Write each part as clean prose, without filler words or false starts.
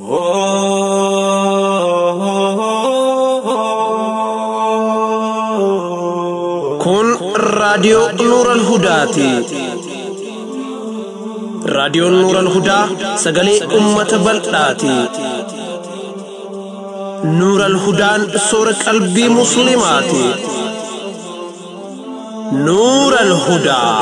Kun raadiyoo Nuural Hudaati. Raadiyoon Nuural Hudaa sagalee uummata bal'aati. Nuural Hudaan soora qalbii musliimaati. Nuural Hudaa.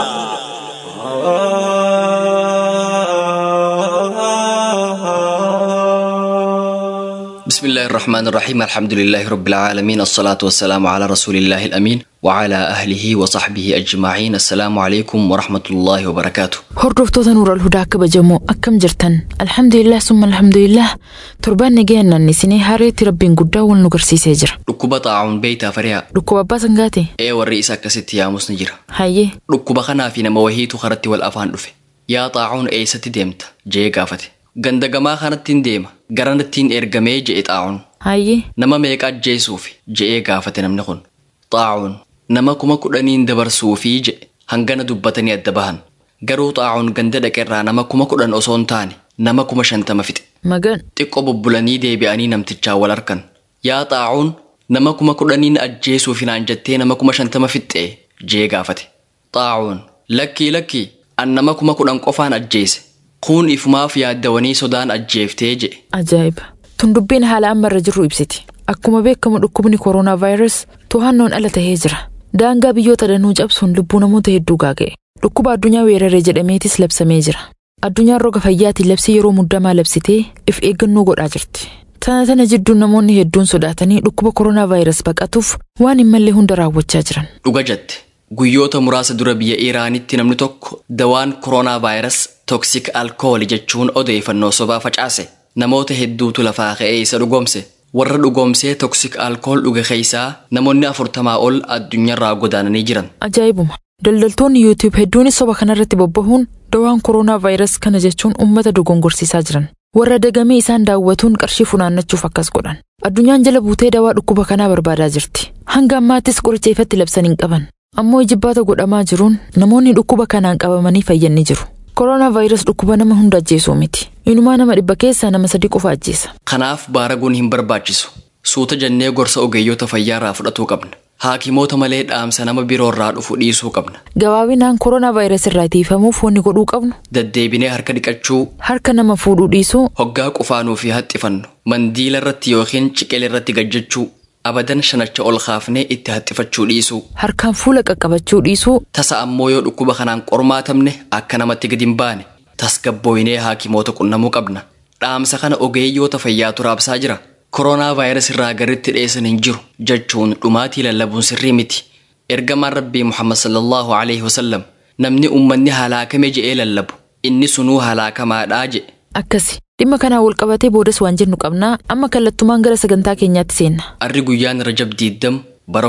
بسم الله الرحمن الرحيم الحمد لله رب العالمين الصلاة والسلام على رسول الله الأمين وعلى أهله وصحبه أجمعين السلام عليكم ورحمة الله وبركاته هردوفتوتا نور الهدى كبجمو أكم جرتن الحمد لله ثم الحمد لله تربان نجينا النسيني هاريتي ربين قدا والنقرسي سيجر ركوبة طاعون بيتا فريا ركوبة باسنغاتي ايه والرئيسة كستي يا مسنجر هاي ركوبة خنا فينا موهيتو خرتي والأفان رفي يا طاعون ايه ستي ديمت جي قافتي gandagamaa kanattiin deema garanattiin ergamee je'e xaa'uun هاي nama meeqa ajjeesuufi je'ee gaafate namni kun xaa'uun nama 10,000 dabarsuufi je'e hangana dubbatanii adda bahan garuu xaa'uun ganda dhaqeerraa nama 10,000 osoo hin taane nama 50,000 fixe magan xiqqoo bubbulanii deebi'anii namtichaa wal harkan yaa xaa'uun nama 10,000 ajjeesuufi naan jettee nama 50,000 fixe je'ee gaafate xaa'uun lakkii an nama 10,000 qofaan ajjeese kun ifumaaf yaaddawanii sodaan ajjeeftee je'e ajaa'iba tun dubbiin haala ammarra jirru ibsiti akkuma beekamu dhukkubni kooroonaa vaayirasii to'annoon ala tahee jira daangaa biyyoota danuu cabsuun lubbuu namoota hedduu gaaga'e dhukkuba addunyaa weeraree jedhameetis labsamee jira addunyaan roga fayyaatiin labsii yeroo muddamaa labsitee if eeggannoo godhaa jirti tana jidduun namoonni hedduun sodaatanii dhukkuba kooroonaa vaayirasii baqatuuf waan hin malle hunda raawwachaa jiran dhuga jette guyyoota muraasa dura biyya Iraanitti namni tokko dawaan kooroonaa vaayirasii toksik alkoolii jechuun odeeffannoo sobaa facaase namoota hedduutu lafaa ka'ee isa dhugoomse warra dhugoomsee toksik alkool dhuge keessaa namoonni 40 ol addunyaarraa godaananii jiran ajaa'ibuma daldaltoonni YouTube hedduunis soba kanarratti bobbahuun dawaan kooroonaa vaayirasii kana jechuun ummata dogongorsiisaa jiran warra dagamee isaan daawwatuun qarshii funaannachuuf akkas godhan addunyaan jala buutee dawaa dhukkuba kanaa barbaadaa jirti hanga ammaattis qoricha ifatti labsan hin qaban ammoo jibbaata godhamaa jiruun namoonni dhukkuba kanaan qabamanii fayyanii jiru kooroonaa vaayirasii dhukkuba nama hunda ajjeesuu miti inumaa nama 100 keessaa nama 3 qofa ajjeesa kanaaf baaraguun hin barbaachisu suuta jennee gorsa ogeeyyoota fayyaarraa fudhatuu qabna haakimoota malee dhaamsa nama biroorraa dhufu dhiisuu qabna gabaabinaan kooroonaa vaayirasii irraa ittifamuuf wanni godhuu qabnu deddeebinee harka dhiqachuu harka nama fuudhuu dhiisuu hoggaa qufaanuu fi haxxifannu mandiila irratti yookiin ciqeel irratti gajjachuu abadan shanacha ol kaafnee itti haxxifachuu dhiisuu harkaan fuula qaqqabachuu dhiisuu tasa ammoo yoo dhukkuba kanaan qormaatamne akka namatti gadi hin baane tasgabbooyinee haakimoota qunnamuu qabna dhaamsa kana ogeeyyoota fayyaatu raabsaa jira kooroonaa vaayirasii irraa garitti dhiyeessan hin jiru jechuun dhumaatii lallabuun sirrii miti ergamaan rabbii Muhammad sallallahu alaihi wasallam namni ummanni halaakame je'ee lallabu inni sunuu halaakamaadhaa je'e akkasi dhimma kanaa wal qabatee boodas waan jennu qabnaa amma kallattumaan gara sagantaa keenyaatti seenna arri guyyaan Rajab 20 bara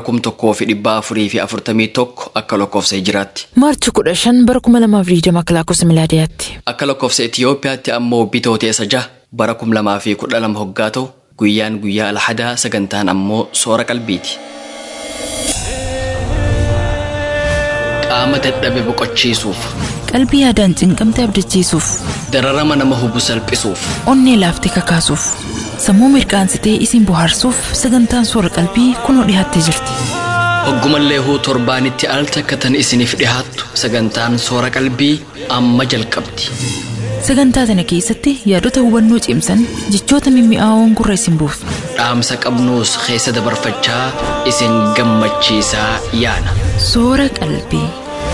1441 akka lakkoofsa hijiraatti maarchi 15 bara 2020 akka lakkoofsa milaadiyaatti akka lakkoofsa Itiyoophiyaatti ammoo bitooteessa 6 bara 2012 hoggaa ta'u guyyaan guyyaa alhadaa sagantaan ammoo soora qalbiiti qaama dadhabe boqochiisuuf qalbii yaadaan cinqamte abdachiisuuf dararama nama hubu salphisuuf onnee laaftee kakaasuuf sammuu mirqaansitee isin bohaarsuuf sagantaan soora qalbii kunoo dhiyaattee jirti hoggumallee huu torbaanitti al takkatan isiniif dhihaattu sagantaan soora qalbii amma jalqabdi sagantaa tana keessatti yaadota hubannoo cimsan jechoota mimmi'aawoon gurra isin buufna dhaamsa qabnuus keessa dabarfachaa isin gammachiisaa yaana soora qalbii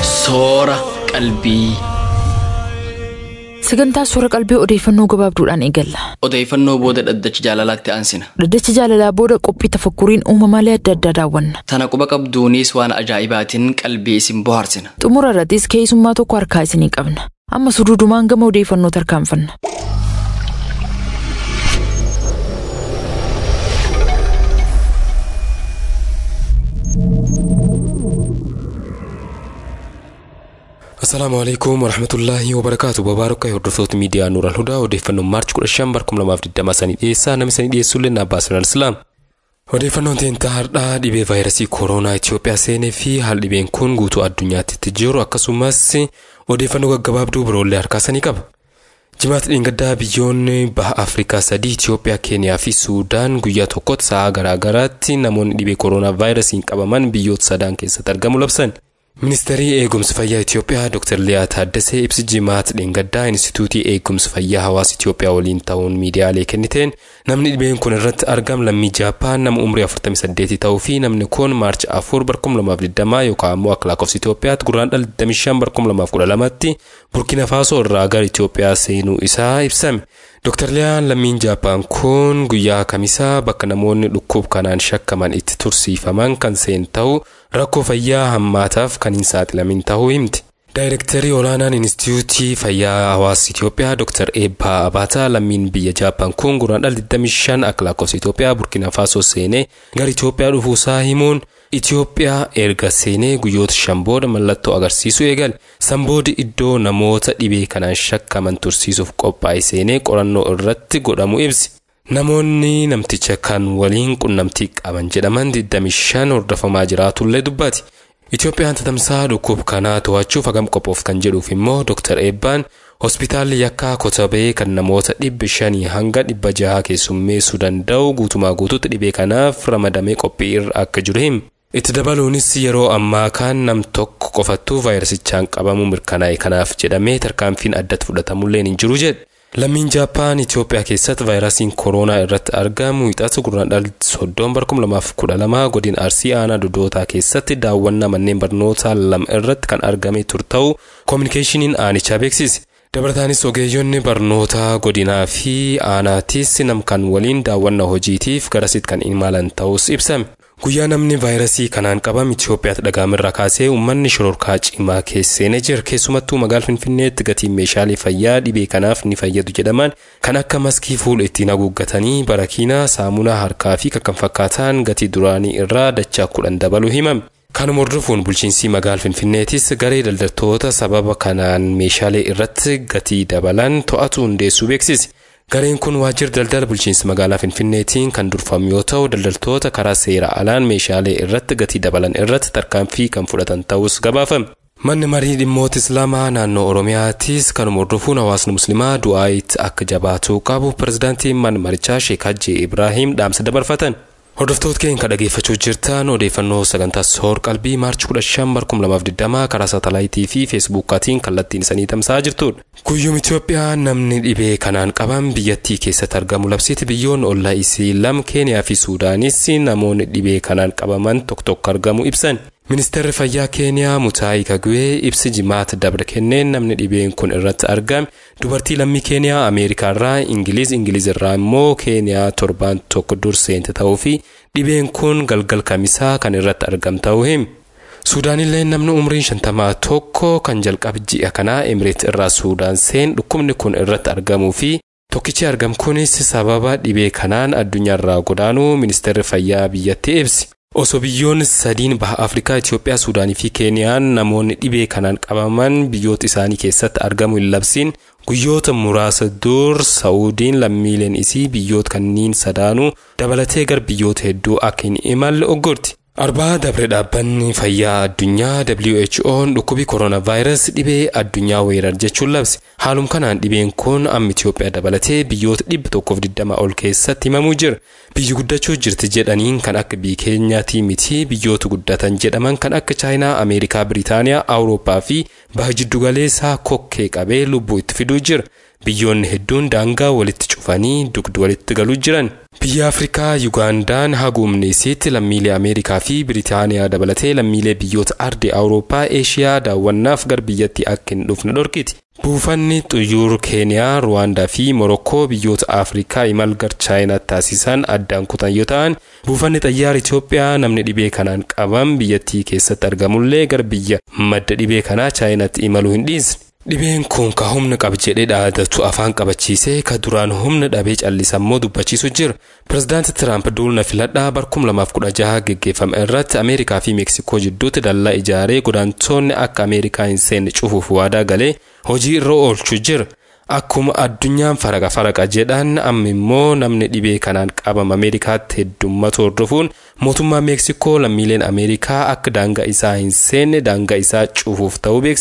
sagantaa soora qalbii odeeffannoo gabaabduudhaan eegalla odeeffannoo booda dhaddacha jaalalaatti aansina dhaddacha jaalalaa booda qophii tafakkuriin uumamaalee adda addaa daawwanna tana quba qabduunis waan ajaa'ibaatiin qalbii isin bohaarsina xumura irrattis keessummaa tokko harkaa isinii qabna amma suduudumaan gama odeeffannoo tarkaanfanna Assalamu alaikum warahmatullahi wabarakatuh. Babaruka hordoftoota miidiyaa Nuural Hudaa odeeffannoo Maarchi 15 bara 2020 dhiyeessaa namni sanii dhiyeessuullee Abbaas Al-Islaam. Odeeffannoon teentaa hardhaa dhibee vaayirasii kooroonaa Itoophiyaa seenee fi haal dhibeen kun guutuu addunyaatti jiru akkasumas odeeffannoo gaggabaabduu biroollee harkaasanii qaba. Jimaata dheengaddaa biyyoonni baha Afrikaa sadii Itoophiyaa, Keeniyaa fi Suudaan guyyaa tokkotti sa'a garaagaraatti namoonni dhibee kooroonaa vaayirasiin qabaman biyyoota sadaan keessatti argamu labsan. Ministeerri eegumsa fayyaa Itoophiyaa Dr. Liyaa Taaddasee ibsi jimaata dheengaddaa Inistituutii Eegumsa Fayyaa Hawaasa Itoophiyaa waliin ta'uun miidiyaalee kenniteen namni dhibeen kun irratti argam lammii Jaappaan nama umrii 48 ta'uu fi namni kun Maarchi 4 2020 yookaan immoo akka lakkoofsa Itoophiyaatti guraandhala 25 2012tti Burkina Faasoo irraa gara Itoophiyaa seenuu isaa ibsame. Dr. Liyaan lammiin Jaappaan kun guyyaa kamisaa bakka namoonni dhukkuba kanaan shakkaman itti tursiifaman kan seen ta'u rakkoo fayyaa hammaataaf kan hin saaxilamin ta'uu himti. Daayirektarii olaanaan Inistituutii Fayyaa Hawaasa Itoophiyaa Dr. Eebbaa Abaataa lammiin biyya Jaappaan kun guraandhala 25 akka lakkoofsa Itoophiyaa Burkina Faasoo seenee gara Itoophiyaa dhufuusaa himuun Itoophiyaa erga seenee guyyoota 5 booda mallattoo agarsiisuu eegale. Sanboodi iddoo namoota dhibee kanaan shakkaman tursiisuuf qophaa'e seenee qorannoo irratti godhamu ibsi. Namoonni namticha kan waliin qunnamtii qaban jedhaman 25 hordofamaa jiraatullee dubbati. Itoophiyaan tatamsaa dhukkuba kanaa to'achuuf hagam qophooftan jedhuuf immoo Dr. Eebbaan hospitaalli yakkaa kotabee kan namoota 500 hanga 600 keessummeessuu danda'u guutumaa guutuutti dhibee kanaaf ramadamee qophii irra akka jiru hima. Itti dabaluunis yeroo ammaa kan nam tokko qofattuu vaayirasichaan qabamu mirkanaa'e kanaaf jedhamee tarkaanfiin addatti fudhatamullee hin jiru jedhe. Lammiin Jaappaan Itoophiyaa keessatti vaayirasiin kooroonaa irratti argamu hixatu guraandhala 30 2012 godina Arsii aanaa Dodootaa keessatti daawwannaa manneen barnootaa 2 irratti kan argame ture ta'uu koominikeeshiniin aanichaa beeksise. Dabalataanis ogeeyyonni barnootaa godinaa fi aanaatis nam kan waliin daawwannaa hojiitiif garasitti kan imalan ta'us ibsame. Guyyaa namni vaayirasii kanaan qabame Itoophiyaatti dhagahamerraa kaasee uummanni shororkaa cimaa keesseenee jira. Keessumattuu magaalaa Finfinneetti gatiin meeshaalee fayyaa dhibee kanaaf ni fayyadu jedhaman kan akka maskii fuula ittiin haguuggatanii barakiinaa saamunaa harkaa fi kan fakkaatan gatii duraanii irraa dachaa 10 dabaluu himame. Kanuma hordofuun bulchiinsi magaalaa Finfinneetis garee daldaltoota sababa kanaan meeshaalee irratti gatii dabalan to'atu hundeessuu beeksise. Gareen kun waajjira daldala bulchiinsa magaalaa Finfinneetiin kan durfamu yoo ta'u daldaltoota karaa seera alaan meeshaalee irratti gatii dabalan irratti tarkaanfii kan fudhatan ta'us gabaafame. Manni marii dhimmoota Islaamaa naannoo Oromiyaattis kanuma hordofuun hawaasni Muslimaa du'aayitti akka jabaatu qabu pirezidaantiin mana marichaa Sheek Hajji Ibraahiim dhaamsa dabarfatan. Hordoftoota keenya dhaggeeffachuu jirtan odeeffannoo sagantaa Soor Qalbii Maarchi 15 2020 karaa saatalaayitii fi feesbuukaatiin kallattiin isanii tamsa'aa jirtudha. Guyyuma Itoophiyaa namni dhibee kanaan qaban biyyattii keessatti argamu labsiiti biyyoonni ollaa isii lama Keeniyaa fi Suudaanis namoonni dhibee kanaan qabaman tokko argamu ibsan. Ministeerri Fayyaa Keeniyaa Mutaayi Kagwee ibsi jimaata dabre kenneen namni dhibeen kun irratti argame dubartii lammii Keeniyaa Ameerikaa irraa Ingiliz irraa immoo Keeniyaa torbaan tokko durseente ta'uu fi dhibeen kun galgal kamisaa kan irratti argame ta'uu hima. Suudaanillee namni umriin 51 kan jalqaba ji'a kanaa Emireet irraa Suudaan seen dhukkubni kun irratti argamuu fi tokkichi argame kunis sababa dhibee kanaan addunyaarraa godaanuu ministeerri fayyaa biyyattii ibsi. Osoo biyyoonni sadiin baha Afrikaa Itoophiyaa, Suudaanii fi Keeniyaan namoonni dhibee kanaan qabaman biyyoota isaanii keessatti argamu hin labsiin guyyoota muraasa dur Saa'udiin lammiileen isii biyyoota kanniin sadaanuu dabalatee gar biyyoota hedduu akka hin imalle oggorti. Arbaa dabre dhaabbanni fayyaa addunyaa WHO'n dhukkubi kooronaavaayirasii dhibee addunyaa weerar jechuun labse. Haalum kanaan dhibeen kun amma Itoophiyaa dabalatee biyyoota 120 ol keessatti himamuu jira. Biyyi guddachuu jirti jedhaniin kan akka biyya Keeniyaatii miti biyyoota guddatan jedhaman kan akka Chaayinaa, Ameerikaa, Biriitaaniyaa, Awurooppaa fi baha jiddugaleessaa kokkee qabee lubbuu itti fiduu jira. Biyyoonni hedduun daangaa walitti cufanii dugda walitti galuu jiran. Biyya Afrikaa Yugaandaan haguumni isiitti lammiilee Ameerikaa fi Biriitaaniyaa dabalatee lammiilee biyyoota ardii Awurooppaa, Eeshiyaa daawwannaaf gar biyyatti akka hin dhufne dhorkiti. Buufanni xuyyoora Keeniyaa, Ruwaandaa fi Morokkoo biyyoota Afrikaa imal gar Chaayinaa taasisan addaan kutan yoo ta'an, buufanni xayyaara Itoophiyaa namni dhibee kanaan qaban biyyattii keessatti argamullee gar biyya madda dhibee kanaa Chaayinaatti imaluu hin dhiisne. Dhibeen kun ka humna qaba jedhee dhaadatu afaan qabachiisee ka duraan humna dhabee callisammoo dubbachiisu jira. Pirezidaanti Tiraamp duulna filadhaa bara 2016 geggeeffame irratti Ameerikaa fi Meeksikoo jidduutti dallaa ijaaree godaantonni akka Ameerikaa hin seenne cufuuf waadaa galee hojii irra oolchuu jira. Akkuma addunyaan faraqa jedhan amma immoo namni dhibee kanaan qabame Ameerikaatti heddummatu hordofuun mootummaa Meeksikoo lammiileen Ameerikaa akka daangaa isaa hin seenne daangaa isaa cufuuf ta'uu beeksise.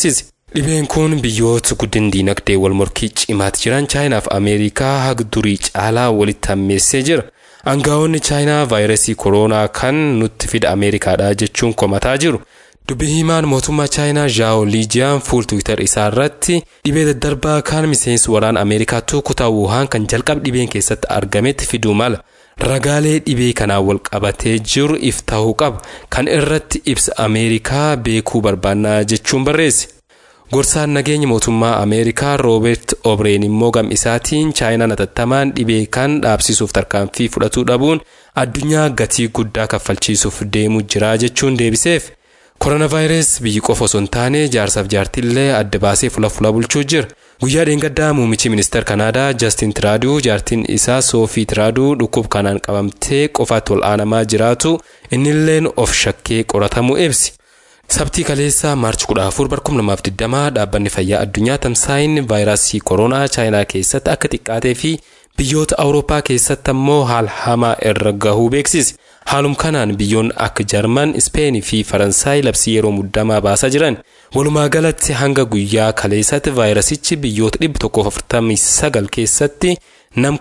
Dhibeen kun biyyoota guddin diinagdee wal morkii cimaatti jiran Chaayinaa fi Ameerikaa haga durii caalaa walitti hammeessee jira. Aangaa'onni Chaayinaa vaayirasii kooroonaa kan nutti fida Ameerikaadha jechuun komataa jiru. Dubbii himaan mootummaa Chaayinaa Zhao Lijian fuul Twitter isaa irratti dhibee daddarbaa kan miseensi waraana Ameerikaatu kutaa Wuhan kan jalqaba dhibeen keessatti argametti fiduu mala. Ragaalee dhibee kanaan wal qabatee jiru iftahuu qaba. Kan irratti ibsa Ameerikaa beekuu barbaannaa jechuun barreesse. Gorsaan nageenya mootummaa Ameerikaa Robert O'Brien immoo gam isaatiin Chaayinaan atattamaan dhibee kan dhaabsisuuf tarkaanfii fudhatuu dhabuun addunyaa gatii guddaa kaffalchiisuuf deemuu jira jechuun deebiseef. Koronaavaayirasii biyyi qofa osoo hin taane jaarsaaf jaartillee adda baasee fuula bulchuu jira. Guyyaa dheengaddaa muummichi ministeera Kanaadaa Justin Trudeau jaartiin isaa Sophie Trudeau dhukkuba kanaan qabamtee qofaatti wal'aanamaa jiraatu innilleen of shakkee qoratamuu ibsi. Sabtii kaleessaa Maarchi 14 2020 dhaabbanni fayyaa addunyaa tamsaa'in vaayirasii kooroonaa Chaayinaa keessatti akka xiqqaatee fi biyyoota Awurooppaa keessatti ammoo haal hamaa irra gahuu beeksise. Haalum kanaan biyyoon akka Jarman, Ispeen fi Faransaay labsii yeroo muddamaa baasaa jiran. Walumaa galatti hanga guyyaa kaleessatti vaayirasichi biyyoota 149 keessatti nam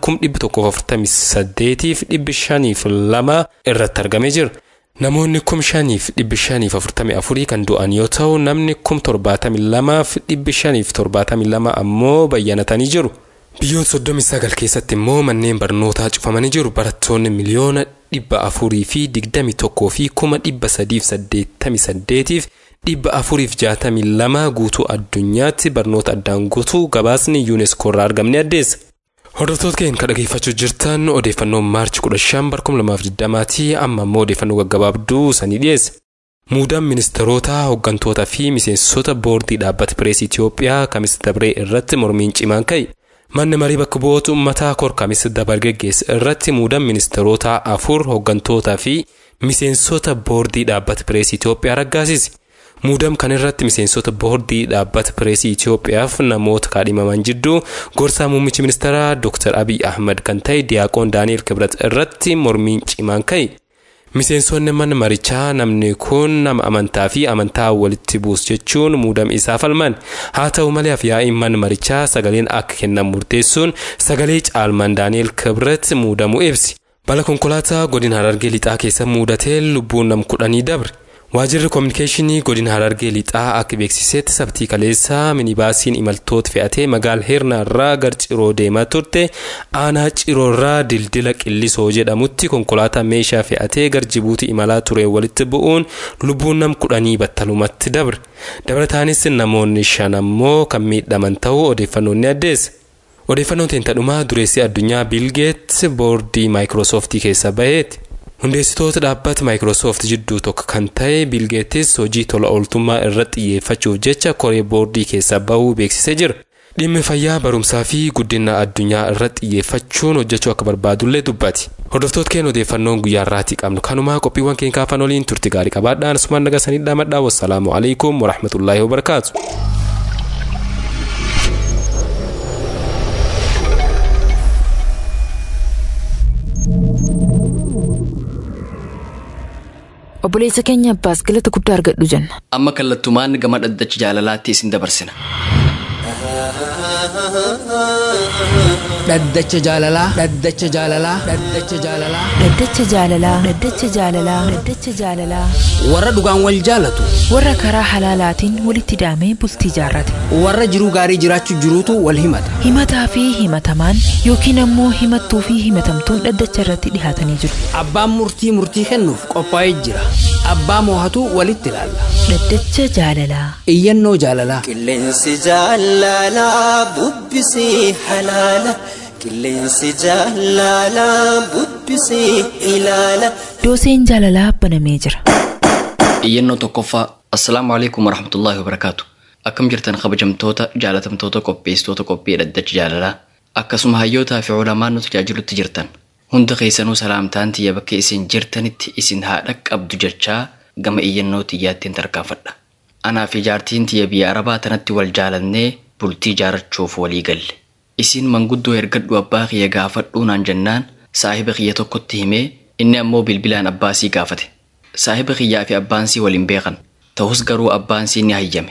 148,502 irratti argamee jira. Namoonni 5,544 kan du'an yoo ta'u namni 72,572 ammoo bayyanatanii jiru. Biyyoota 39 keessatti immoo manneen barnootaa cufamanii jiru. Barattoonni miliyoona 441,388 462 guutuu addunyaatti barnoota addaan guutuu gabaasni UNESCO irraa argamne addeessa. Hordoftoota keenya kan dhaggeeffachaa jirtan odeeffannoo Maarchi 15 2020 amma immoo odeeffannoo gaggabaabduu sanii dhiyeessa. Muudaan ministeerotaa, hoggantoota fi miseensota boordii dhaabbata pireesii Itoophiyaa Kamis Dabree irratti mormiin cimaan ka'e. Manni marii bakka bu'oota uummataa Kamis Dabree geggeesse irratti muudaan ministeerotaa 4 hoggantoota fi miseensota boordii dhaabbata pireesii Itoophiyaa raggaasise. Muudam kan irratti miseensota boordii dhaabbata pireesii Itoophiyaaf namoota kaadhimaman jidduu gorsaa muummichi ministeeraa Dr. Abiy Ahmed kan ta'e Diyaaqoon Daani'el Kibrat irratti mormiin cimaan ka'e. Miseensonni mana marichaa namni kun nama amantaa fi amantaa walitti buusu jechuun muudam isaa falman. Haa ta'u malee afyaa'ii mana marichaa sagaleen akka kennan murteessuun sagalee caalmaan Daani'el Kibrat muudamuu ibsi. Bala konkolaataa godina Harargee lixaa keessa muudatee lubbuun nam 10 dabre. Waajirri kominikeeshinii godina Harargee lixaa akka beeksisetti sabtii kaleessaa minibaasiin imaltoota fe'atee magaala Hirnaa irraa gar Ciroo deemaa turte aanaa Ciroo irraa dildila Qillisoo jedhamutti konkolaataa meeshaa fe'atee gar Jibuutii imalaa ture walitti bu'uun lubbuun nam 10 battalumatti dabre. Dabalataanis namoonni 5 ammoo kan miidhaman ta'uu odeeffannoon ni addeessa. Odeeffannoon teentadhumaa dureessi addunyaa Bill Gates boordii Microsoft keessa baheeti. Hundeessitoota dhaabbata Microsoft jidduu tokko kan ta'e Bill Gates hojii tola ooltummaa irratti xiyyeeffachuuf jecha koree boordii keessa bahuu beeksisee jira. Dhimma fayyaa, barumsaa fi guddina addunyaa irratti xiyyeeffachuun hojjechuu akka barbaadullee dubbate. Hordoftoota keenya odeeffannoon guyyaa irraatti qabnu kanumaa qophiiwwan keenya kaafan waliin turti gaarii qabaadhaan asumaan nagasanii dhaamadhaa. Wassalaamu alaikum warahmatullaahi wabarakaatu. Obboleessa keenya Abbaas galata guddaa argadhu jenna. Amma kallattumaan gama dhaddacha jaalalaatti isin dabarsina. Dhaddacha jaalalaa, dhaddacha jaalalaa, dhaddacha jaalalaa, Dhaddacha jaalalaa, dhaddacha jaalalaa, dhaddacha jaalalaa. warra dhugaan wal jaalatu, Warra karaa halaalaatiin walitti daamee bultii jaarrate. warra jiruu gaarii jiraachuu jiruutu wal himata. Himataa fi himatamaan yookiin ammoo himattuu fi himatamtuun dhaddacha irratti dhihaatanii jiru. Abbaan murtii kennuuf qophaa'ee jira. Abbaa moohatu walitti ilaalla. Dhaddacha jaalalaa. Iyyannoo jaalalaa. Qilleensi jaalalaa bubbisee halaala. Qilleensi jaalalaa bubbisee ilaala. Dooseen jaalalaa banamee jira. Iyyannoo tokkoffaa. Assalaamu alaikum warahmatullaahi wabarakaatu. Akkam jirtan kabajamtoota jaalatamtoota qopheessitoota qophii dhaddacha jaalalaa. Akkasuma hayyootaa fi ulamaan nu tajaajilutti jirtan. Hunda keessanuu salaamtaan tiyya bakka isin jirtanitti isin haadha qabdu jechaa gama iyyannoo tiyyaattiin tarkaanfadha. Anaa fi jaartiin tiyya biyya Arabaa tanatti wal jaalannee bultii jaarachuuf walii galle. Isin manguddoo ergadhu abbaa kiyya gaafadhuu naan jennaan saahiba kiyya tokkotti himee inni ammoo bilbilaan abbaasii gaafate. Saahiba kiyyaa fi abbaansii waliin beekan. Ta'us garuu abbaansii ni hayyame.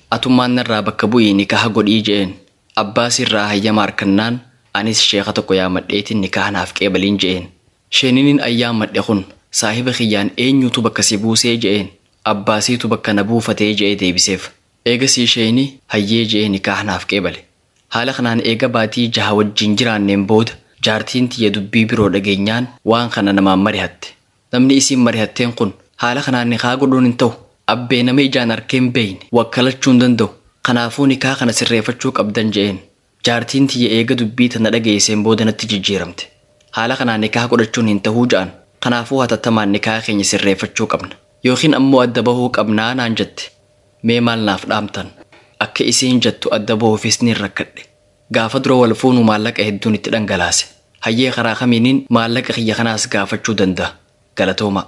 atummaan narraa bakka bu'ii nikaha godhii je'een. Abbaa sirraa hayyama harkannaan anis sheeka tokko yaamadheetiin nikaha naaf qeebaliin je'een. Sheeniin ayyaamadhe kun saahiba kiyyaan eenyutu bakka si buusee je'een. Abbaasiitu bakka na buufatee je'ee deebiseef. Eegasii sheenii hayyee je'ee nikaha naaf qeebale. Haala kanaan eega baatii 6 wajjin jiraanneen booda jaartiin tiyya dubbii biroo dhageenyaan waan kana namaan marihatte. Namni isiin marihatteen kun haala kanaan nikaha godhuun hin ta'u. Abbee nama ijaan arkeen beeyne wakkalachuu hin danda'u. Kanaafuu nikaha kana sirreeffachuu qabdan je'een. Jaartiin tiyya eega dubbii tana dhageesseen booda natti jijjiiramte. Haala kanaan nikaha godhachuun hin ta'uu ja'an. Kanaafuu hatattamaan nikaha keenya sirreeffachuu qabna. Yookiin ammoo adda bahuu qabnaa naan jette. Mee maal naaf dhaamtan? Akka isiin jettu adda bahuufis ni rakkadhe. Gaafa dura wal fuunu maallaqa hedduun itti dhangalaase. Hayyee karaa kamiiniin maallaqa kiyya kanaas gaafachuu danda'a. Galatooma.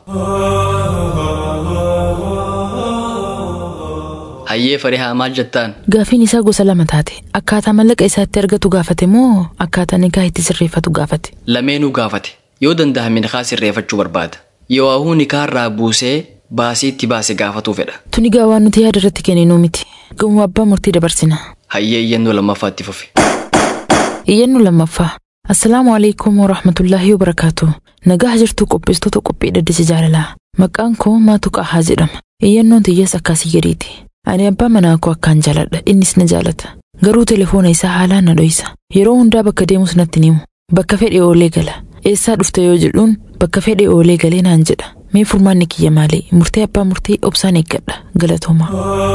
Hayyee Farihaa maal jettaan? Gaafiin isaa gosa lama taate. Akkaataa maallaqa isaatti argatu gaafate moo akkaataa nikaha itti sirreeffatu gaafate? Lameenuu gaafate. Yoo danda'ame nikaha sirreeffachuu barbaada. Yoo ahuu nikaharraa buusee baasii itti baase gaafatuu fedha. Tuni gaa waan nuti yaada irratti kenninuu miti. Gama abbaa murtii dabarsina. Hayyee iyyannoo lammaffaatti fufi. Iyyannoo lammaffaa. Assalaamu alaikum wa rahmatullaahi wa barakaatu. Nagaa jirtu qopheessitoota qophii dhaddacha jaalalaa. Maqaan koo Maatu Qahaa jedhama. Iyyannoon tiyyaas akkasii jedhiiti. Ani abbaa manaa koo akkaan jaaladha. Innis na jaalata. Garuu telefoona isaa haalaan na dhoysa. Yeroo hundaa bakka deemus natti himu. Bakka fedhe oolee gala. Eessaa dhufte yoo jedhuun bakka fedhe oolee galee naan jedha. Mee furmaanni kiyya maali? Murtee abbaa murtii obsaan eeggadha. Galatooma.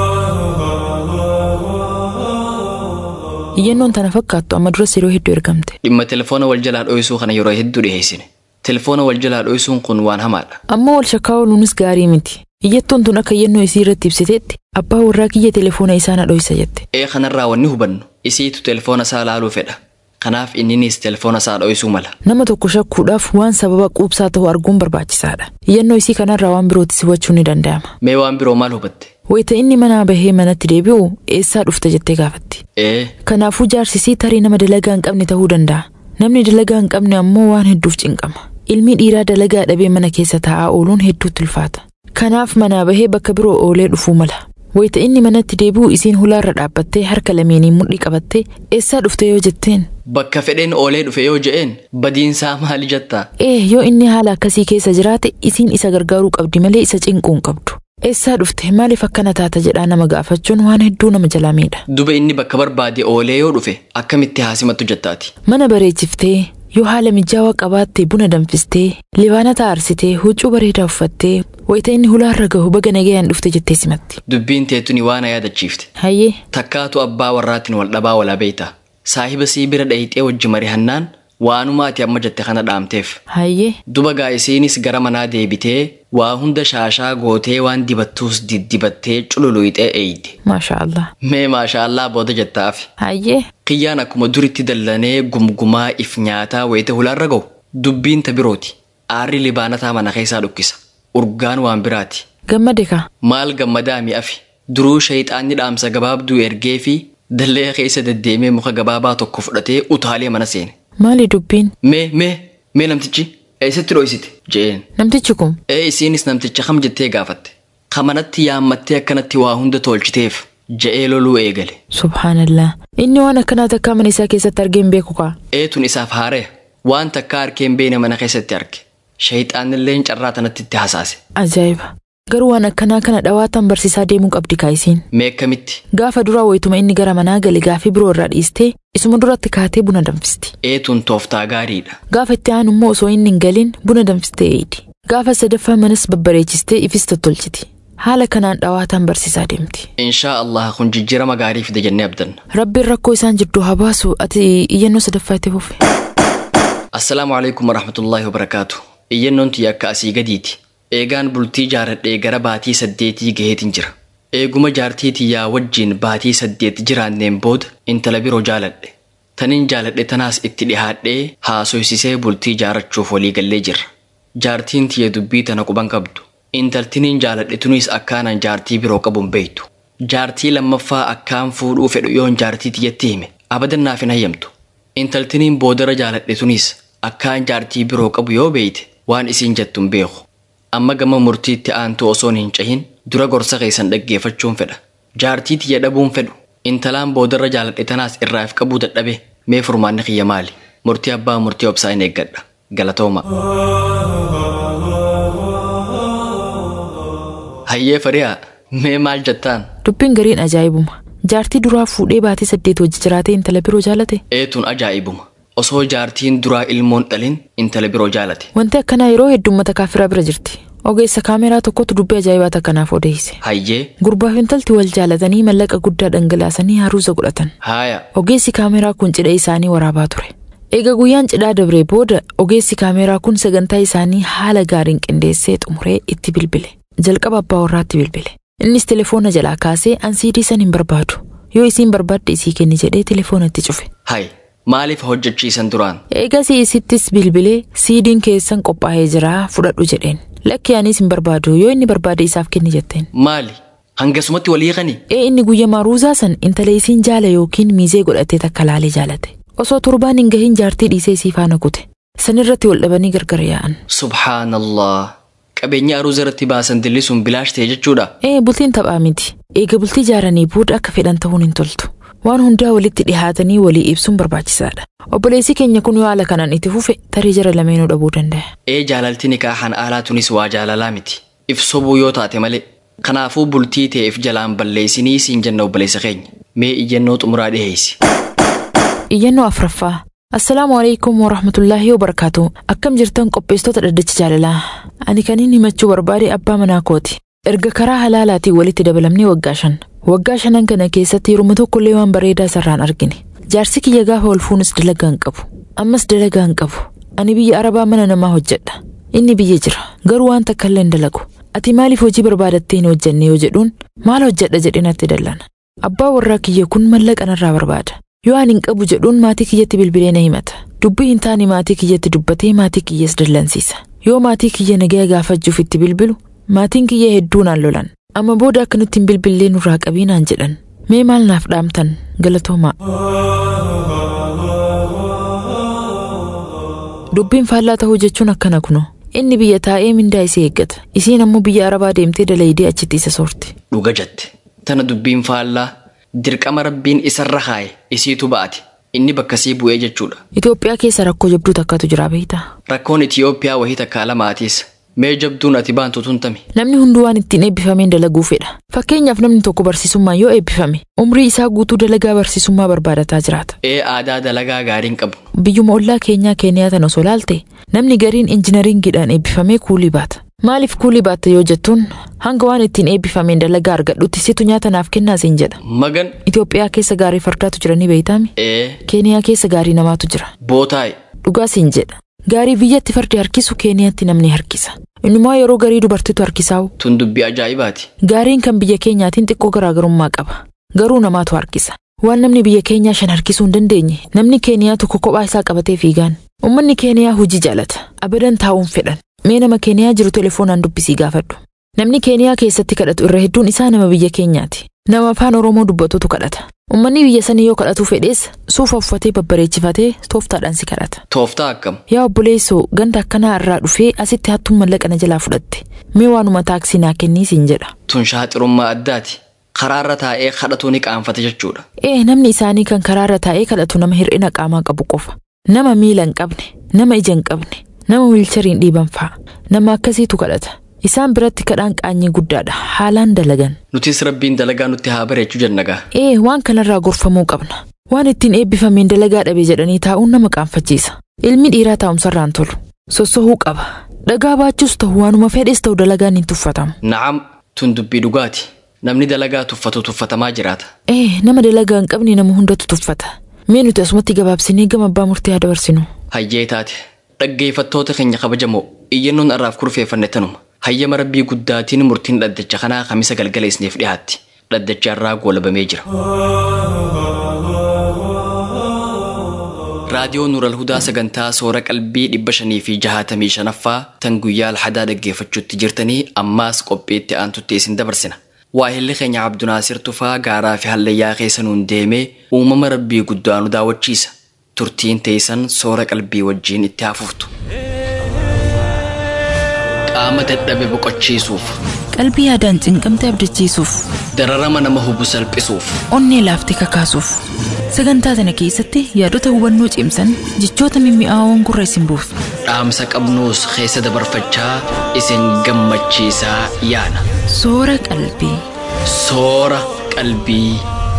Iyyannoon tana fakkaattu amma duras yeroo hedduu ergamte. Dhimma telefoona wal jalaa dhoysuu kana yeroo hedduu dhiheessine. Telefoona wal jalaa dhoysuun kun waan hamaadha. Amma wal shakkaa ooluunis gaarii miti. Iyyattoon tun akka iyyannoo isii irratti ibsiteetti abbaa warraa kiyya telefoona isaa na dhoysa jette. Kanarraa wanni hubannu isiitu telefoona isaa laaluu fedha. Kanaaf inninis telefoona isaa dhoysuu mala. Nama tokko shakkuudhaaf waan sababa quubsaa ta'u arguun barbaachisaadha. Iyyannoo isii kanarraa waan birootti hubachuun ni danda'ama. Mee waan biroo maal hubatte? Wayita inni manaa bahee manatti deebi'u eessaa dhufte jettee gaafatti. Kanaafuu jaarsisii tarii nama dalagaa hin qabne ta'uu danda'a. Namni dalagaa hin qabne ammoo waan hedduuf cinqama. Ilmi dhiiraa dalagaa dhabee mana keessa taa'aa ooluun hedduutti ulfaata. Kanaaf manaa bahee bakka biroo oolee dhufuu mala. Wayita inni manatti deebi'u isiin hulaarra dhaabbattee harka lameeniin mudhii qabattee eessaa dhufte yoo jetteen. Bakka fedheen oolee dhufe yoo je'een badiinsaa maali jettaa? Yoo inni haala akkasii keessa jiraate isiin isa gargaaruu qabdi malee isa cinquu hin qabdu. Eessaa dhufte maaliif akkana taata jedhaa nama gaafachuun waan hedduu nama jalaa miidha. Duba inni bakka barbaade oolee yoo dhufe akkamitti haasimattu jettaati? Mana bareechiftee yoo haala mijaawaa qabaatte buna danfistee libaana aarsitee huccuu bareedaa uffattee wayita inni hulaarra gahu baga nagayaan dhufte jettee simatti. Dubbiin teetuni waan yaadachiifte. Hayyee. Takkaatu abbaa warraatiin wal dhabaa walaa beeyta. Saahiba sii bira dhayixee wajji marihannaan waanuma ati amma jette kana dhaamteef. Hayyee. Duba gaa isiinis gara manaa deebitee waa hunda shaashaa gootee waan dibattuus diddibattee cululuyixee eeyite. Maashaallah. Mee maashaallah booda jettaafi. Hayyee. Kiyyaan akkuma duritti dallanee gumgumaa if nyaataa wayita hulaarra gahu dubbiin ta birooti. Aarri libaanataa mana keessaa dhukkisa. Urgaan waan biraati. Gammade ka. Maal gammadaa mi'afi. Duruu shayxaanni dhaamsa gabaabduu ergee fi dallee keessa deddeemee muka gabaabaa tokko fudhatee utaalee mana seene. Maali dubbiin? Mee namtichi eessatti dhoysite je'een. Namtichi kun? Isiinis namticha kam jettee gaafatte. Kamanatti yaammattee akkanatti waa hunda tolchiteef je'ee loluu eegale. Subhaanallah. Inni waan akkanaa takkaa mana isaa keessatti argeen beeku kaa? Tun isaaf haaree waan takkaa arkeen beene mana keessatti arge. Shayxaanilleen carraa tanatti itti hasaase. Ajaa'iba. Garuu waan akkanaa kana dhawaatan barsiisaa deemuu qabdi kaayisiin. Mee akkamitti? Gaafa duraa wayituma inni gara manaa gale gaafii biroo irraa dhiistee isuma duratti kaatee buna danfisti. Tun tooftaa gaariidha. Gaafa itti aanu immoo osoo inni hin galin buna danfistee eeydi. Gaafa sadaffaa manas babbareechistee ifis tottolchiti. Haala kanaan dhawaatan barsiisaa deemti. Inshaa Allah kun jijjiirama gaarii fida jennee abdanna. Rabbiin rakkoo isaan jidduu haa baasu ati iyyannoo sadaffaa itti fufi. Assalaamu alaikum warahmatullaahi wabarakaatu. Iyyannoon tiyya akka asii gadiiti. Eegaan bultii jaaradhee gara baatii 8 gaheetin jira. Eeguma jaartii tiyyaa wajjiin baatii 8 jiraanneen booda intala biroo jaaladhe. Taniin jaaladhe tanaas itti dhihaadhee haasoysisee bultii jaarachuuf walii gallee jirra. Jaartiin tiyya dubbii tana quban qabdu. Intaltiniin jaaladhe tunis akkaanan jaartii biroo qabuun beeytu. Jaartii lammaffaa akkaan fuudhuu fedhu yoon jaartii tiyyatti hime abadan naaf hin hayyamtu. Intaltiniin boodara jaaladhe tunis akkaan jaartii biroo qabu yoo beeyte waan isiin jettuun beeku. Amma gama murtiitti aantu osoon hin cahin dura gorsa keessan dhaggeeffachuun fedha. Jaartii tiyya dhabuun fedhu. Intalaan boodarra jaaladhe tanaas irraaf qabuu dadhabe. Mee furmaanni kiyya maali? Murtii abbaa murtii obsaa hin eeggadha. Galatooma. Hayyee Fariyaa, mee maal jettaan? Dubbiin gariin ajaa'ibuma. Jaartii duraa fuudhee baatii 8 wajji jiraatee intala biroo jaalate? Eetuun ajaa'ibuma. Osoo jaartiin duraa ilmoon dhalin intala biroo jaalate. Wanti akkanaa yeroo hedduu uummata kaafiraa bira jirti. Ogeessa kaameraa tokkotu dubbii ajaa'ibaa takkanaaf odeesse. Hayyee. Gurbaaf intalti wal jaalatanii mallaqa guddaa dhangalaasanii haruusa godhatan. Haaya. Ogeessi kaameraa kun cidha isaanii waraabaa ture. Eega guyyaan cidhaa dabree booda ogeessi kaameraa kun sagantaa isaanii haala gaariin qindeessee xumuree itti bilbile. Jalqaba abbaa warraatti bilbile. Innis telefoona jalaa kaasee ansiidii san hin barbaadu. Yoo isiin barbaadde isii kenni jedhee telefoonatti cufe. Hayi. Maaliif hojjechiisan duraan? Eegasii isittis bilbilee siidiin keessan qophaa'ee jira fudhadhu jedheen. Lakki anis hin barbaadu yoo inni barbaade isaaf kenni jetteen. Maali? Hangasumatti walii qani? Inni guyya maaruuzaa san intala isiin jaala yookiin miizee godhatee takka laalee jaalate. Osoo torbaan hin gahin jaartii dhiisee isii faana kute. Sanirratti wal dhabanii gargar yaa'an. Subhaanallah. Qabeenya aruuza irratti baasan dillisuun bilaash ta'e jechuudha. Bultiin taphaa miti. Eega bultii jaaranii booda akka fedhan ta'uun hin toltu. Waan hundaa walitti dhihaatanii walii ibsuun barbaachisaadha. Obboleessi keenya kun yoo haala kanaan itti fufe tarii jara lameenuu dhabuu danda'a. Jaalalti nikaahan aalaa tunis waa jaalalaa miti. If sobuu yoo taate malee. Kanaafuu bultii ta'eef jalaan balleessinii siin jenna obboleessa keenya. Mee iyyannoo xumuraa dhiheessi. Iyyannoo afraffaa. Assalaamu alaykum wa rahmatullaahi wa barakaatu. Akkam jirtan qopheessitoota dhaddacha jaalalaa. Ani kaniin himachuu barbaade abbaa manaa kooti. Erga karaa halaalaatiin walitti dabalamnee waggaa 5. Waggaa 5 kana keessatti yeroo tokkollee waan bareedaa sarraan argine. Jaarsi kiyya gaafa ol fuunis dalagaa hin qabu. Ammas dalagaa hin qabu. Ani biyya Arabaa mana namaa hojjedha. Inni biyya jira. Garuu waan takka illee hin dalagu. Ati maaliif hojii barbaadattee hin hojjenne yoo jedhuun maal hojjedha jedhee natti dallana. Abbaa warraa kiyya kun mallaqa narraa barbaada. Yoo ani hin qabu jedhuun maatii kiyyatti bilbilee na himata. Dubbii hin taane maatii kiyyatti dubbatee maatii kiyyas dallansiisa. Yoo maatii kiyya nagaa gaafachuuf itti bilbilu maatiin kiyya hedduunaan lolan. Amma booda akka nutti hin bilbillee nurraa qabiinaan jedhan. Mee maal naaf dhaamtan galatoomaa. Dubbiin faallaa ta'uu jechuun akkana kunoo. Inni biyya taa'ee mindaa isii eeggata. Isiin ammoo biyya Arabaa deemtee dalaydee achitti isa soorti. Dhuga jette. Tana dubbiin faallaa dirqama rabbiin isarra kaaye isiitu ba'ate. Inni bakkasii bu'ee jechuudha. Itoophiyaa keessa rakkoo jabduu takkatu jira beektaa? Rakkoon Itoophiyaa wahii takkaa lamaatiis. Mee jabduun ati baantu tuntami. Namni hunduu waan ittiin eebbifameen dalaguu fedha. Fakkeenyaaf namni tokko barsiisummaan yoo eebbifame umrii isaa guutuu dalagaa barsiisummaa barbaadataa jiraata. Aadaa dalagaa gaariin qabu. Biyyuma ollaa keenyaa Keeniyaa tan osoo laalte namni gariin injinariingiidhaan eebbifamee kuulii baata. Maaliif kuulii baatta yoo jettuun hanga waan ittiin eebbifameen dalagaa argadhutti situ nyaata naaf kennaa siin jedha. Magan. Itoophiyaa keessa gaarii fardaatu jiranii beeytaami. Keeniyaa keessa gaarii namaatu jira. Bootaay. Dhugaa siin jedha. Gaarii biyyatti fardi harkisu Keeniyaatti namni harkisa. Innumaa yeroo garii dubartiitu harkisaa'u. Tun dubbii ajaa'ibaati. Gaariin kan biyya keenyaatiin xiqqoo garaagarummaa qaba. Garuu namaatu harkisa. Waan namni biyya keenyaa 5 harkisuu hin dandeenye namni Keeniyaa tokko kophaa isaa qabatee fiigaan. Uummanni Keeniyaa hojii jaalata. Abadan taa'uun fedhan. Mee nama Keeniyaa jiru telefoonaan dubbisii gaafadhu. Namni Keeniyaa keessatti kadhatu irra hedduun isaa nama biyya keenyaati. Nama afaan Oromoo dubbatutu kadhata. Uummanni biyya sanii yoo kadhatu fedhees suufa uffatee babbareechifatee tooftaadhaan si kadhata. Tooftaa akkam? Yaa obboleessoo ganda akkanaa irraa dhufee asitti hattuun mallaqa na jalaa fudhatte. Mee waanuma taaksii naa kennii siin jedha. Tun shaaxirummaa addaati. Karaarra taa'ee kadhatu ni qaanfate jechuudha. Namni isaanii kan karaarra taa'ee kadhatu nama hir'ina qaamaa qabu qofa. Nama miila hin qabne, nama ija hin qabne, nama wiilchariin dhiiban fa'a. Nama akkasiitu kadhata. Isaan biratti kadhaan qaanyii guddaadha. Haalaan dalagan. Nutis rabbiin dalagaa nutti haa bareechuu jennagaa. Waan kanarraa gorfamuu qabna. Waan ittiin eebbifameen dalagaa dhabe jedhanii taa'uun nama qaanfachiisa. Ilmi dhiiraa taa'umsarraan tolu. Sossohuu qaba. Dhagaa baachuus ta'u waanuma fedhes ta'u dalagaan hin tuffatamu. Na'am, tun dubbii dhugaati. Namni dalagaa tuffatu tuffatamaa jiraata. Nama dalagaa hin qabne nama hundatu tuffata. Mee nuti asumatti gabaabsinee gama abbaa murtii haa dabarsinu. Hayyee taate. Dhaggeeffattoota keenya kabajamoo iyyannoon irraaf kurfeeffanne tanuma. Hayyama rabbii guddaatiin murtiin dhaddacha kanaa kamisa galgala isiniif dhiyaatti. Dhaddacha irraa goolabamee jira. Raadiyoo Nuural Hudaa sagantaa soora qalbii 565ffaa tan guyyaa alhadaa dhaggeeffachuutti jirtanii ammaas qophiitti aantutti isin dabarsina. Waahilli keenya Abdunaasir Tufaa gaaraa fi hallayyaa keessanuun deemee uumama rabbii guddaa nu daawwachiisa. Turtiin teessan soora qalbii wajjiin itti hafuuftu. Qaama dadhabe boqochiisuuf. Qalbii yaadaan cinqamte abdachiisuuf. dararama nama hubu salphisuuf. onnee laaftee kakaasuuf. sagantaa tana keessatti yaadota hubannoo cimsan jechoota mimmi'aawoon gurra isin buusu. Dhaamsa qabnuus keessa dabarfachaa isin gammachiisaa yaana. Soora qalbii. Soora qalbii.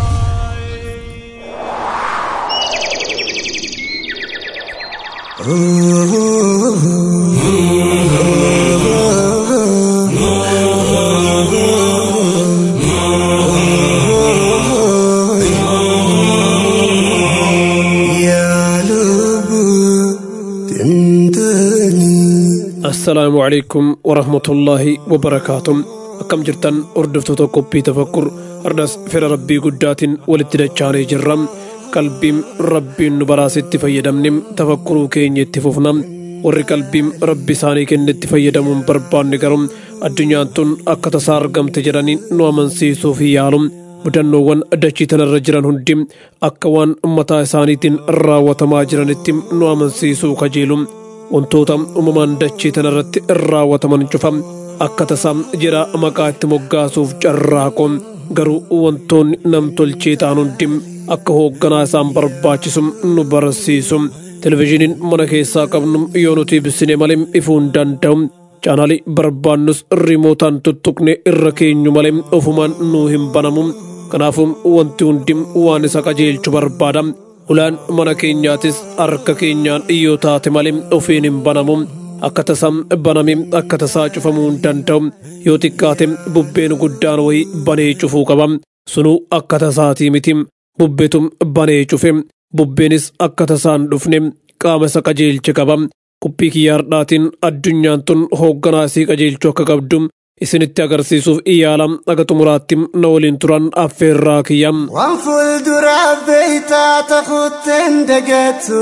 السلام عليكم ورحمة الله وبركاته. أكم جرتن أردفتو تقبي تفكر أردس فر ربي قدات ولتدجاني جرم قلبي ربي نبراس تفيدمنم تفكرو كين يتفوفنم ور قلبي ربي ساني كين تفيدمم بربان نقرم الدنيا تن أكتسار قم تجراني نومن سيسو في يالم بدنوان دجيتنا الرجران هندم أكوان متا سانيتين راوتما جرانتم نومن سيسو خجيلم wantoota uumamaan dachee tanarratti raawwataman cufam akka tasaam jira maqaa itti moggaasuuf carraaqoon garuu wantoonni namtolchee ta'an hundim akka hoogganaa isaan barbaachisum nu barsiisum televizhiniin mana keessaa qabnum yoo nuti ibsine malee ifuu hin danda'u chaanaalii barbaannus riimootaan tuttuqne irra keenyu malee ofumaan nuu hin banamu kanaafuu wanti hundim waan isa qajeelchu barbaada. ulaan mana keenyaatis harka keenyaan iyyoo taate malee ofiin hin banamu akka tasam baname akka tasaa cufamuu hin danda'u yoo xiqqaate bubbeen guddaan wayii banee cufuu qaba sunuu akka tasaatii miti bubbeetum banee cufe bubbeenis akka tasaan dhufne qaama isa qajeelche qaba qophii kiyyaardhaatiin addunyaan tun hoogganaa isii qajeelchuu akka qabdu isinitti agarsiisuuf iyaalam aga xumuraatti na waliin turan affeerraa kiyyam. Waan fuulduraa beeytaa takuuteen dagattu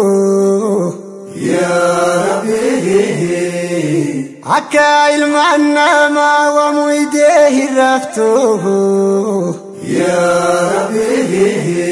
yaa Rabbi akka ilmaan namaa waamu idee hin raftu yaa Rabbi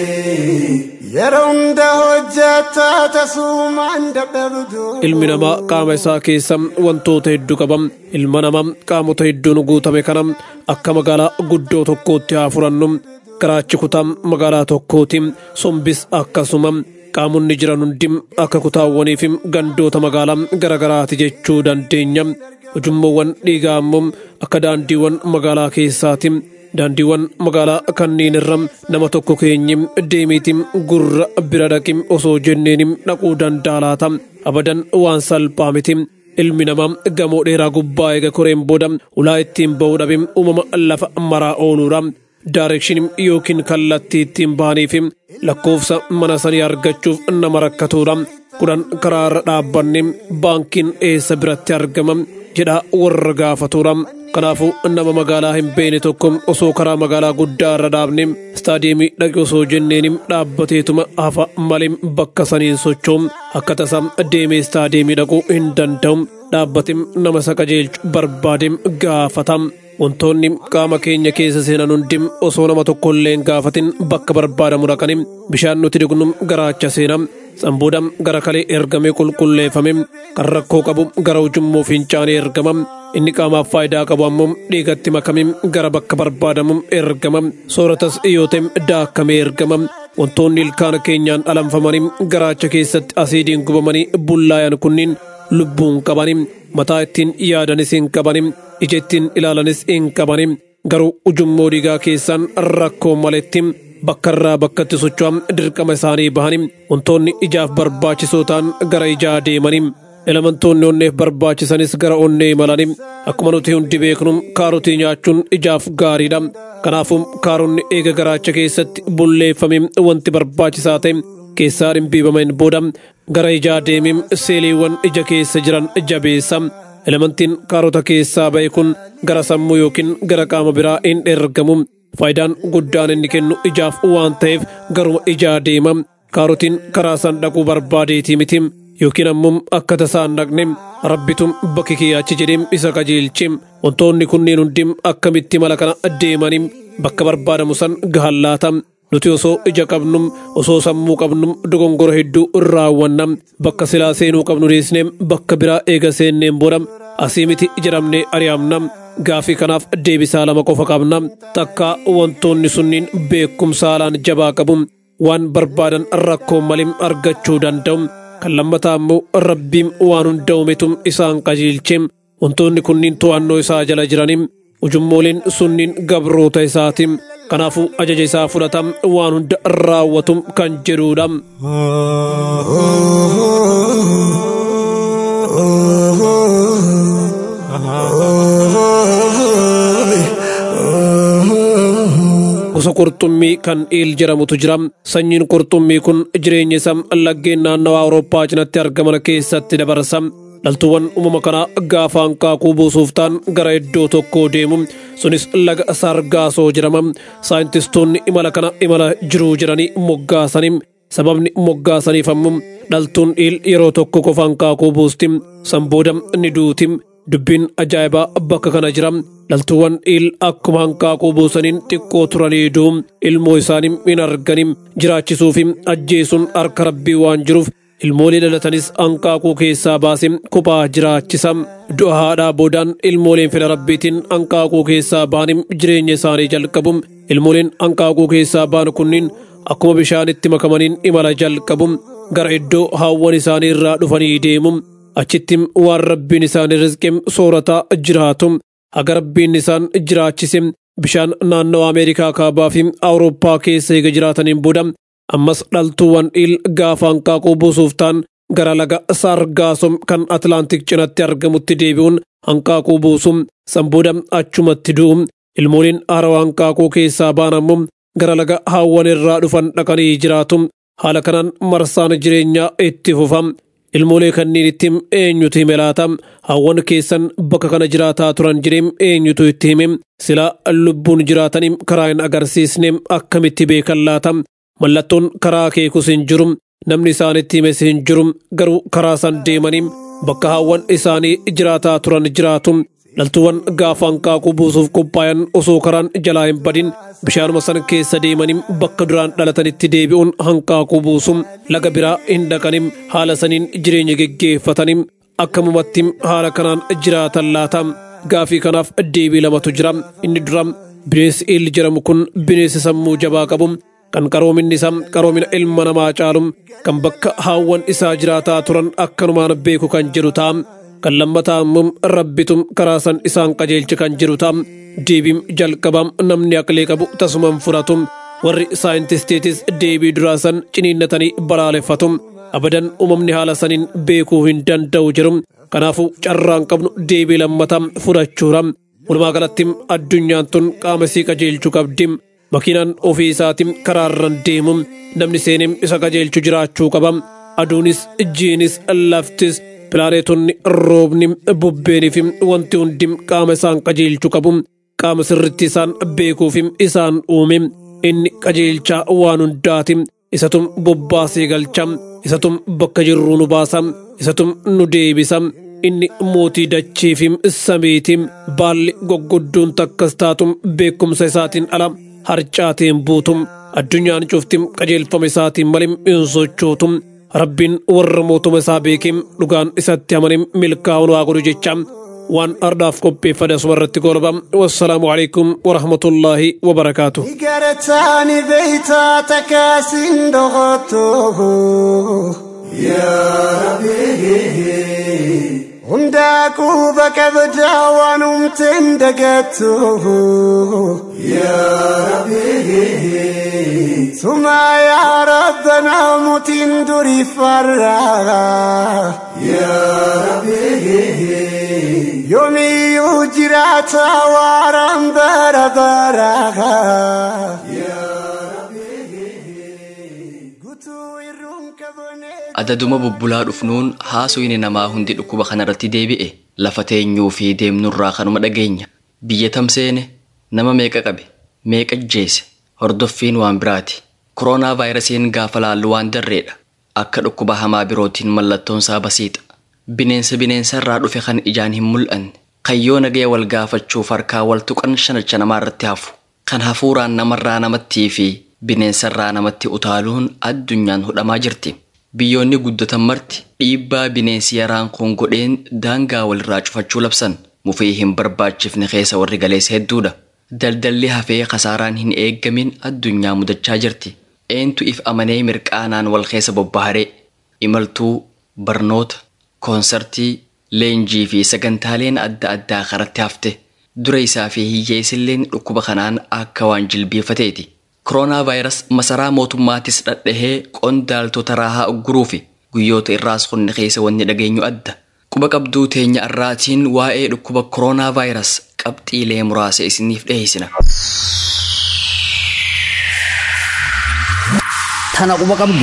yeroo hunda hojjetaa tasuumaan dadhabdu. Ilmi namaa qaama isaa keessa wantoota hedduu qaba. Ilma namaa qaamota hedduun guutame kana akka magaalaa guddoo tokkootti haa furannu. Garaachi kutaa magaalaa tokkooti. Sombis akkasuma qaamonni jiran hundi akka kutaawwanii fi gandoota magaalaa garagaraati jechuu dandeenya. Ujummoowwan dhiigaa ammoo akka daandiiwwan magaalaa keessaati. daandiiwwan magaalaa kanneen irra nama tokko keenyi deemiitiin gurra bira dhaqim osoo jenneenim dhaquu danda'a laata abadan waan salphaa miti ilmi namaa gamoo dheeraa gubbaa eega koreen booda ulaa ittiin ba'uu dhabim uumama lafa maraa ooluudha daarekshinim yookiin kallattii ittiin ba'aniif lakkoofsa mana sanii argachuuf nama rakkatuudha kudhan karaarra dhaabbanni baankiin eessa biratti argama jedha warra gaafatuudha. Kanaafuu nama magaalaa hin beekne tokko osoo karaa magaalaa guddaa irra dhaabne istaadiyeemii dhaqe osoo jenneenim dhaabbateetuma hafa malee bakka saniin sochoom akka tasaa deemee istaadiyeemii dhaquu hin danda'u dhaabbateem nama isa qajeelchu barbaadeem gaafatam. Wantoonni qaama keenya keessa seenan hundi osoo nama tokkollee hin gaafatin bakka barbaadamu dhaqanim bishaan nuti dhugnu garaacha seenam sanboodam gara kalee ergamee qulqulleeffame kan rakkoo qabu gara ujummoo fincaanii ergamam inni qaamaaf faayidaa qabu ammoo dhiigatti makamim gara bakka barbaadamu ergamam sooratas dhiyooteem daakkamee ergamam wantoonni ilkaan keenyaan alanfamanii garaacha keessatti asiidiin gubamanii bullaayan kunniin lubbuun qabanim mataa ittiin yaadanis hin qabanim ija ittiin ilaalanis hin qabanim garuu ujummoo dhiigaa keessaan rakkoo maletti bakka irraa bakkatti socho'am dirqama isaanii bahanim wantoonni ijaaf barbaachisoo ta'an gara ijaa deemanim elementoonni onneef barbaachisanis gara onnee malanim akkuma nuti hundi beeknu kaarotii nyaachuun ijaaf gaariidha kanaafuu kaaronni eega garaacha keessatti bulleeffamim wanti barbaachisaa ta'e keessaa dhimbiibameen booda gara ijaa deemim seeliiwwan ija keessa jiran jabeessa elementiin kaarota keessaa ba'e kun gara sammuu yookiin gara qaama biraa hin ergamu faayidaan guddaan inni kennu ijaaf waan ta'eef garuma ijaa deema kaarotiin karaa san dhaquu barbaadeetii miti yookiin ammoo akka tasaan dhaqne rabbitum bakki kiyaachi jedheem isa qajeelche wantoonni kunniin hundi akkamitti mala kana deemanim bakka barbaadamu san gahallaata nuti osoo ija qabnum osoo sammuu qabnum dogongora hedduu raawwannam bakka silaa seenuu qabnu dhiisneem bakka biraa eega seenneen booda asii miti jedhamnee ari'amna. Gaafii kanaaf deebisaa lama qofa qabna. Takka wantoonni sunniin beekumsaalaan jabaa qabu waan barbaadan rakkoo malee argachuu danda'u. Kan lammataa immoo rabbiin waan hunda uumetu isaan qajeelche. Wantoonni kunniin to'annoo isaa jala jiranii ujummooleen sunniin gabroota isaati. Kanaafuu ajaja isaa fudhata waan hunda raawwatu kan jedhudha. Gosa qurxummii kan iil jedhamutu jira. Sanyiin qurxummii kun jireenya isaa laggeen naannawaa Awurooppaa cinatti argaman keessatti dabarsa. Dhaltuuwwan uumama kanaa gaafa hanqaaquu buusuuf ta'an gara iddoo tokkoo deemu. Sunis laga Sargaasoo jedhama. Saayintistoonni imala kana imala jiruu jedhanii moggaasanii. Sababni moggaasaniif ammoo dhaltuun iil yeroo tokko qofa hanqaaquu buusti. San booda ni duuti. Dubbiin ajaa'ibaa bakka kana jira. Dhaltuuwwan iil akkuma hanqaaquu buusaniin xiqqoo turanii du'u. Ilmoo isaanii hin arganii jiraachisuu fi ajjeesuun harka rabbii waan jiruuf ilmoolee dhalatanis hanqaaquu keessaa baasee kophaa jiraachisa. Du'a haadhaa boodaan ilmooleen fedha rabbiitiin hanqaaquu keessaa ba'anii jireenya isaanii jalqabu. Ilmooleen hanqaaquu keessaa ba'an kunniin akkuma bishaanitti makamaniin imala jalqabu. Gara iddoo haawwan isaanii irraa dhufanii deemu. Achitti waan rabbiin isaan rizqee soorataa jiraatu. Haga rabbiin isaan jiraachise bishaan naannoo Ameerikaa kaabaa fi Awurooppaa keessa eega jiraataniin booda ammas dhaltuuwwan iil gaafa hanqaaquu buusuuf ta'an gara laga Sargaasom kan Atlaantik cinatti argamutti deebi'uun hanqaaquu buusu. San booda achumatti du'u. Ilmooleen haarawaa hanqaaquu keessaa ba'an ammoo gara laga haawwan irraa dhufan dhaqanii jiraatu. Haala kanaan marsaan jireenyaa itti fufa. Ilmoolee kanneen itti eenyutu hime laata? Haawwan keessan bakka kana jiraataa turan jedhee eenyutu itti hime? Silaa lubbuun jiraatanii karaa hin agarsiisne akkamitti beekan laata? Mallattoon karaa akeekus hin jiru. Namni isaanitti himes hin jiru. Garuu karaa san deemanii bakka haawwan isaanii jiraataa turan jiraatu. Dhaltuuwwan gaafa hanqaaquu buusuuf qophaayan osoo karaan jalaa hin badin bishaanuma san keessa deemanii bakka duraan dhalatanitti deebi'uun hanqaaquu buusu. Laga biraa hin dhaqanii haala saniin jireenya geggeeffatanii akkamumatti haala kanaan jiraatan laata? Gaafii kanaaf deebii lamatu jira. Inni dura bineensi iil jedhamu kun bineensi sammuu jabaa qabu. Kan qaroominni isaa qaroomina ilma namaa caalu. Kan bakka haawwan isaa jiraataa turan akkanumaan beeku kan jedhu ta'a. Kan lammataa immoo rabbitu karaa san isaan qajeelche kan jiru ta'a. Deebiin jalqabaa namni aqlee qabu tasumaan fudhatu. Warri saayintisteetis deebii duraa san ciniinnatanii balaaleffatu. Abadan uumamni haala saniin beekuu hin danda'u jiru. Kanaafuu carraan qabnu deebii lammataa fudhachuudha. Walumaa galatti addunyaan tun qaama isii qajeelchuu qabdi. Makiinaan ofii isaatiin karaarran deemu namni seenee isa qajeelchu jiraachuu qaba. Aduunis jiinis laftis pilaaneetonni roobni bubbeenii fi wanti hundi qaama isaan qajeelchuu qabu. Qaama sirritti isaan beekuuf isaan uume. Inni qajeelchaa waan hundaati. Isatum bobbaasee galcha. Isatum bakka jirruu nu baasa. Isatum nu deebisa. Inni mootii dachii fi samiiti. Baalli goggodduun takkas taatu beekumsa isaatiin ala harcaateen buutu. Addunyaan cufti qajeelfama isaatiin malee hin sochootu. Rabbiin warra mootuma isaa beekee dhugaan isatti amanin milkaa'uun waa godhu jecha waan ardaaf qopheeffate asumarratti golba. Wassalaamu alaikum warahmatullaahi wabarakaatu. Igarataani beeytaa takaasin dhoqotto yaa Rabbi hundaa quba qabdaa waan humteen dagatto yaa Rabbi suma yaa Rabbana mutiin durii farraa yaa Rabbi yoomiyuu jiraata waaraan bara baraa Adaduma bubbulaa dhufnuun haasuyni namaa hundi dhukkuba kanarratti deebi'e lafa teenyuu fi deemnurraa kanuma dhageenya. Biyya tamseene nama meeqa qabe meeqa jeese hordoffiin waan biraati. Koronaa vaayirasiin gaafa laallu waan darreedha. Akka dhukkuba hamaa birootiin mallattoon isaa basiixa. Bineensarraa dhufe kan ijaan hin mul'anne. Kayyoo nagaya wal gaafachuuf harkaa wal tuqan shanacha namaarratti hafu. Kan hafuuraan namarraa namattii fi bineensarraa namatti utaaluun addunyaan hudhamaa jirti. Biyyoonni guddatan marti dhiibbaa bineensi yaraan kun godheen daangaa walirraa cufachuu labsan. Mufii hin barbaachifne keessa warri galees hedduudha. Daldalli hafee kasaaraan hin eeggamin addunyaa mudachaa jirti. Eentu if amanee mirqaanaan wal keessa bobbaharee imaltuu, barnoota, koonsartii, leenjii fi sagantaaleen adda addaa karatti hafte. Dura isaa fi hiyyeessilleen dhukkuba kanaan akka waan jilbeeffateeti. Koronaa vaayirasii masaraa mootummaatis dhadhahee qondaaltota raahaa ugguruufi guyyoota irraas kunni keessa wanni dhageenyu adda. Quba qabduu teenya irraatiin waa'ee dhukkuba koronaa vaayirasii qabxiilee muraasa isiniif dhiyeessina. Tana quba qabdu.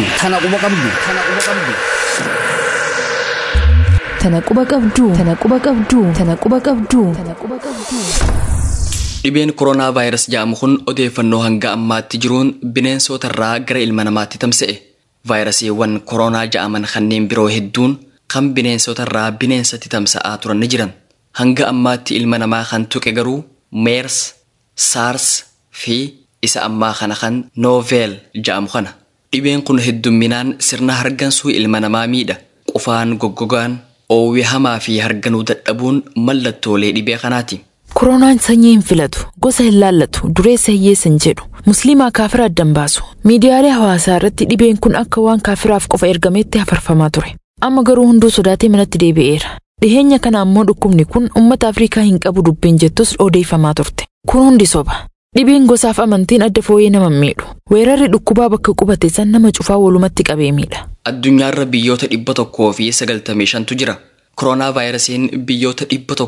Dhibeen koronaa vaayirasii jedhamu kun odeeffannoo hanga ammaatti jiruun bineensota irraa gara ilma namaatti tamsa'e. Vaayirasiiwwan koronaa jedhaman kanneen biroo hedduun kan bineensota irraa bineensatti tamsa'aa turan ni jiran. Hanga ammaatti ilma namaa kan tuqe garuu meers, saars fi isa ammaa kana kan nooveel jedhamu kana. Dhibeen kun heddumminaan sirna hargansuu ilma namaa miidha. Qufaan goggogaan, oowwii hamaa fi harganuu dadhabuun mallattoolee dhibee kanaati. Koronaan sanyii hin filatu, gosa hin laallatu, dureessa hiyyeessa hin jedhu, musliimaa kaafira addan baasu. Miidiyaalee hawaasaa irratti dhibeen kun akka waan kaafiraaf qofa ergameetti hafarfamaa ture. Amma garuu hunduu sodaatee manatti deebi'eera. Dhiheenya kana ammoo dhukkubni kun uummata Afrikaa hin qabu dubbiin jettus odeeffamaa turte. Kun hundi soba. Dhibeen gosaaf amantiin adda fooyyee nama miidhu. Weerarri dhukkubaa bakka qubate san nama cufaa walumatti qabee miidha. Addunyaarra biyyoota 195tu jira. Koronaa vaayirasiin biyyoota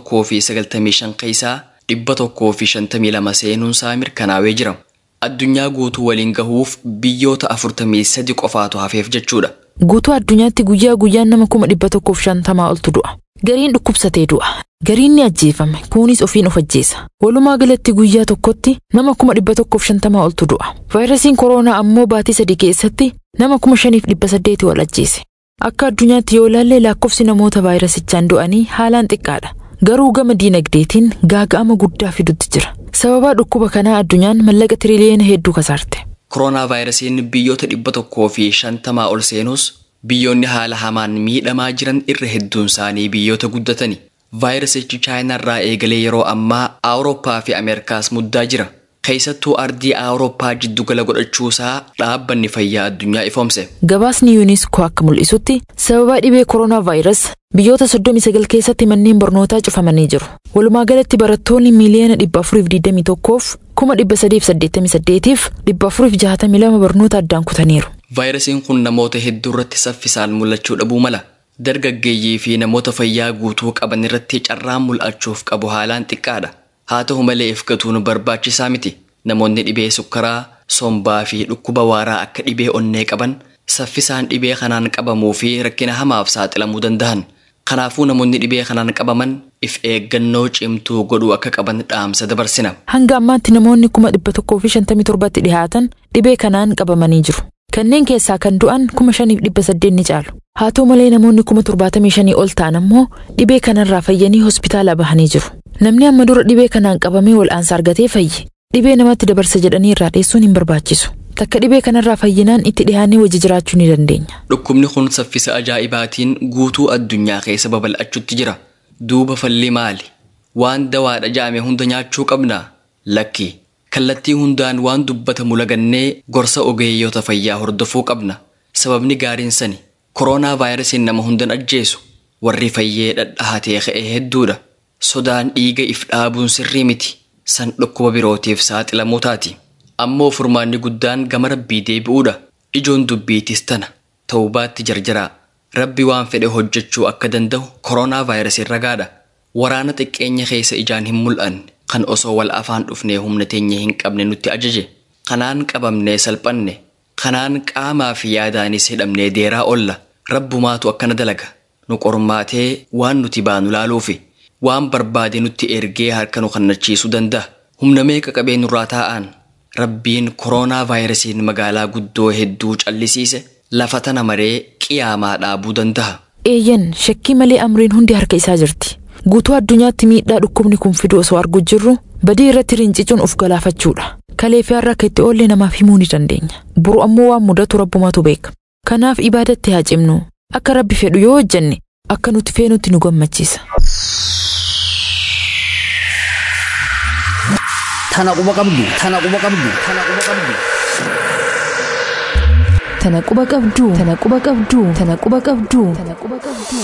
195 keessaa 152 seenuunsaa mirkanaa'ee jira. Addunyaa guutuu waliin gahuuf biyyoota 43 qofaatu hafeef jechuudha. Guutuu addunyaatti guyyaa guyyaan nama 150 oltu du'a. Gariin dhukkubsatee du'a. Gariin ni ajjeefame. Kunis ofiin of ajjeesa. Walumaa galatti guyyaa tokkotti nama 150 oltu du'a. Vaayirasiin koronaa ammoo baatii 3 keessatti nama 5800 wal ajjeese. Akka addunyaatti yoo ilaalle lakkoofsi namoota vaayirasichaan du'anii haalaan xiqqaadha. Garuu gama diinagdeetiin gaaga'ama guddaa fidutti jira. Sababa dhukkuba kanaa addunyaan mallaqa tiriliyoona hedduu kasaarte. Koronaa vaayirasiin biyyoota 150 ol seenus biyyoonni haala hamaan miidhamaa jiran irra hedduun isaanii biyyoota guddatani. Vaayirasichi chaayinaarraa eegalee yeroo ammaa Awurooppaa fi Ameerikaas muddaa jira. Keessattuu ardii Awurooppaa jiddugala godhachuusaa dhaabbanni fayyaa addunyaa ifoomse. Gabaasni yuuniskoo akka mul'isutti sababa dhibee koronaa vaayirasii biyyoota 39 keessatti manneen barnootaa cufamanii jiru. Walumaa galatti barattoonni miiliyoona 421f 388f 462 barnoota addaan kutaniiru. Vaayirasiin kun namoota hedduu irratti saffisaan mul'achuu dhabuu mala. Dargaggeeyyii fi namoota fayyaa guutuu qaban irratti carraan mul'achuuf qabu haalaan xiqqaadha. Haa ta'u malee ifgatuun barbaachisaa miti. Namoonni dhibee sukkaraa, sombaa fi dhukkuba waaraa akka dhibee onnee qaban saffisaan dhibee kanaan qabamuu fi rakkina hamaaf saaxilamuu danda'an. Kanaafuu namoonni dhibee kanaan qabaman if eeggannoo cimtuu godhuu akka qaban dhaamsa dabarsina. Hanga ammaatti namoonni 157 dhihaatan dhibee kanaan qabamanii jiru. Kanneen keessaa kan du'an 5800 ni caalu. Haa ta'u malee namoonni 75 ol ta'an ammoo dhibee kanarraa fayyanii hospitaala bahanii jiru. Namni amma dura dhibee kanaan qabamee wal'aansa argatee fayye. Dhibee namatti dabarsa jedhanii irraa dheessuun hin barbaachisu. Takka dhibee kanarraa fayyinaan itti dhihaannee wajji jiraachuu ni dandeenya. Dhukkubni kun saffisa ajaa'ibaatiin guutuu addunyaa keessa babal'achuutti jira. Duuba falli maali? Waan dawaadha jedhame hunda nyaachuu qabnaa? Lakki. Kallattii hundaan waan dubbatamu lagannee gorsa ogeeyyoota fayyaa hordofuu qabna. Sababni gaariin sani. Koronaa vaayirasiin nama hundan ajjeesu. Warri fayyee dhadhahatee ka'ee hedduudha. Sodaan dhiiga if dhaabuun sirrii miti. San dhukkuba birootiif saaxilamuu taati. Ammoo furmaanni guddaan gama rabbii deebi'uudha. Ijoon dubbiitis tana. Tawbaatti jarjaraa. Rabbi waan fedhe hojjechuu akka danda'u koronaa vaayirasiin ragaadha. Waraana xiqqeenya keessa ijaan hin mul'anne. Kan osoo wal afaan dhufnee humna teenya hin qabne nutti ajaje. Kanaan qabamnee salphanne. Kanaan qaamaa fi yaadaanis hidhamnee deeraa olla. Rabbumaatu akkana dalaga. Nu qormaatee waan nuti baanu laaluufi. Waan barbaade nutti ergee harka nu kannachiisuu danda'a. Humna meeqa qabee nurraa taa'an. Rabbiin koronaa vaayirasiin magaalaa guddoo hedduu callisiise lafa tana maree qiyaamaa dhaabuu danda'a. Eeyyan shakkii malee amriin hundi harka isaa jirti. Guutuu addunyaatti miidhaa dhukkubni kun fidu osoo arguu jirru badii irratti rincicuun of galaafachuudha. Kalee fi har'a akka itti oolle namaaf himuu ni dandeenya. Boru ammoo waan mudatu Rabbumatu beeka. Kanaaf ibaadatti haa cimnu. Akka Rabbi fedhu yoo hojjenne akka nuti feenutti nu gammachiisa. Tana quba qabdu, tana quba qabdu, tana quba qabdu. Tana quba qabdu, tana quba qabdu, tana quba qabdu, tana quba qabdu.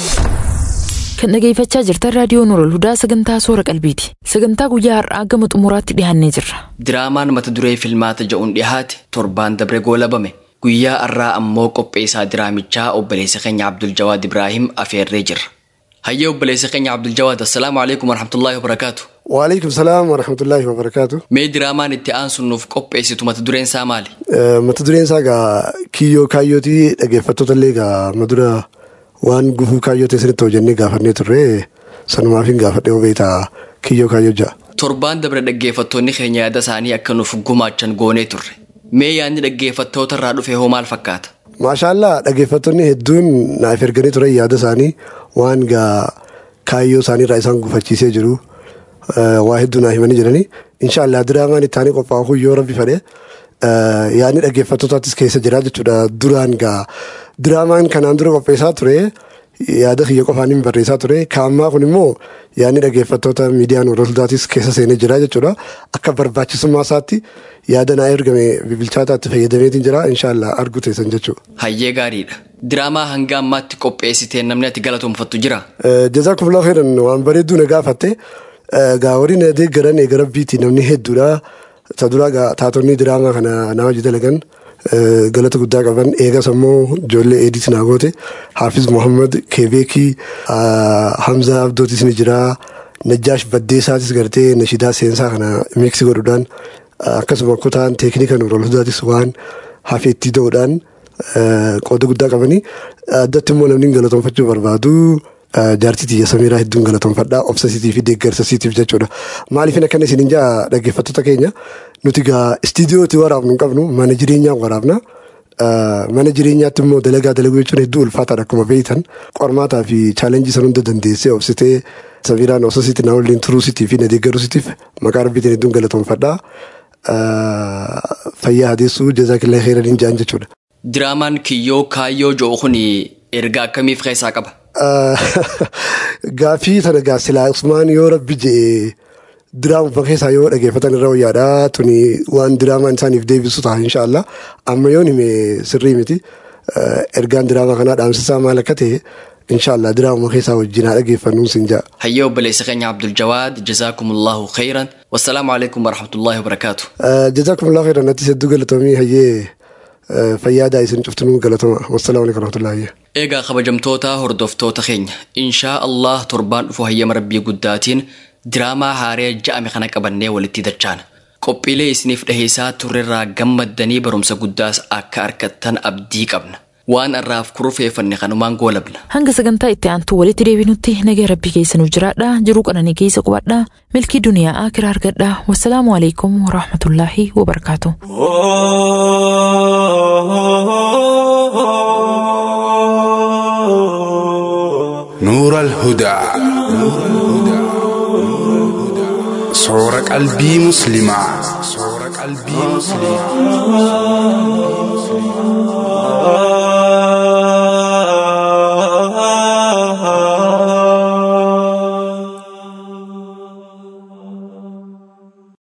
Kan dhageeffachaa jirtan raadiyoo Nurul Hudaa sagantaa soora qalbiiti. Sagantaa guyyaa har'aa gama xumuraatti dhiyaannee jirra. Diraamaan mata duree filmaata ja'uun dhiyaate torbaan dabre goolabame. Guyyaa har'aa ammoo qopheessaa diraamichaa obboleessa keenya Abdul Jawaad Ibrahim afeerree jirra. Hayya obboleessa keenya Abdul Jawaad, assalaamu alaykum wa rahmatullahi wa barakaatu. Wa alaykum salaam wa rahmatullahi wa barakaatu. Mee diraamaan itti aansuun nuuf qopheessitu mata dureen isaa maali? Mata dureen isaa gaa kiyyoo kaayyootii dhaggeeffattoota illee gaa madura waan gufuu kaayyoo teessanitti hojjennee gaafannee turre sanumaaf hin gaafadhee beektaa kiyyoo kaayyoo ja'a. Torbaan dabre dhaggeeffattoonni keenya yaada isaanii akka nuuf gumaachan goonee turre. Mee yaadni dhaggeeffattoota irraa dhufe hoo maal fakkaata? Maashaallah dhaggeeffattoonni hedduun naaf erganii ture yaada isaanii waan gaa kaayyoo isaanii irraa isaan gufachiisee jiru. Waa hedduu naaf himanii jiranii. Inshaallah diraamaan itti aanee qophaa'u yoo Rabbi fedhe yaadni dhaggeeffattootaattis keessa jira jechuudha. Duraan gaa diraamaan kanaan dura qopheessaa ture yaada kiyya qofaan hin barreessaa ture. Kaammaa kun immoo yaadni dhaggeeffattoota miidiyaa Nurul Hudaatis keessa seenee jira jechuudha. Akka barbaachisummaa isaatti yaada naa ergame bilchaataatti fayyadameetiin jira. Inshaallah argu teessan jechuudha. Hayyee gaariidha. Diraamaa hanga ammaatti qopheessiteen namni ati galatoomfattu jira? Jazaakumullahu khairan waan bareedduu na gaafatte. Gaawwariin deeggaran eegara biitii namni hedduudha. Taduraa taatonni diraamaa kana nama hojii dalagan galata guddaa qaban. Eegas ammoo ijoollee Eedis Naagote, Hafiz Muhammad, Kebeekii, Hamza Abdootis ni jira. Najjaash Baddeesaatis gartee nashidaa seensaa kana miiksi godhuudhaan akkasuma kutaan teekniika Nurul Hudaatis waan hafeettii ta'uudhaan qooda guddaa qabanii. Addatti immoo namni galatoomfachuu barbaadu. Jaartii tiyya Samiraa hedduun galatoomfadhaa obsasiitii fi deeggarsasiitiif jechuudha. Maaliif akkana isin jaa dhaggeeffattoota keenya nuti gaa istiidiyootti waraabnu hin qabnu mana jireenyaa waraabna. Mana jireenyaatti immoo dalagaa dalaguu jechuun hedduu ulfaataadha akkuma beektan. Qormaataa fi chaalenjii san hunda dandeessee obsitee Samiraan obsasiitti na waliin turuusiitii fi na deeggaruusiitiif maqaa rabbiitiin hedduun galatoomfadhaa. Fayyaa hadeessuu jazaakillee khayran jaan jechuudha. Diraamaan kiyyoo kaayyoo jo'u kun ergaa akkamiif keessaa qaba? Gaaffii tana gaasilaa Usmaan yoo Rabbi jedhee diraama keessaa yoo dhaggeeffatan irra wayyaadhaa tuni waan diraamaan isaaniif deebisu ta'a inshaallah. Amma yoon hime sirrii miti. Ergaan diraamaa kanaa dhaamsisaa maal akka ta'e inshaallah diraama keessaa wajjin haa dhaggeeffannuun sin ja'a. Hayyee obboleessa keenya Abdul Jawaad, jazaakumullahu khayran. Wassalaamu alaykum wa rahmatullahi wa barakaatu. Jazaakumullahu khayran nattis hedduu galatoomii hayyee. Fayyadaa isin cuftunuu galatama. Wassalaamu alaykum warahmatullahi. Eegaa kabajamtoota hordoftoota keenya inshaa Allah torbaan dhufu hayyama rabbii guddaatiin diraamaa haaree ja'ame kana qabannee walitti dachaana. Qophiilee isiniif dhaheessaa turrerraa gammaddanii barumsa guddaas akka argattan abdii qabna. Waan irraaf kurufeeffanne kanumaan goolabna. Hanga sagantaa itti aantu walitti deebinutti nagaa rabbii keessanuuf jiraadha. Jiruu qananii keessa qubadha. Milkii duniyaa akiraa argadha. Wassalaamu alaykum wa rahmatullahi wa barakaatu. نور الهدى صورة قلبي مسلمة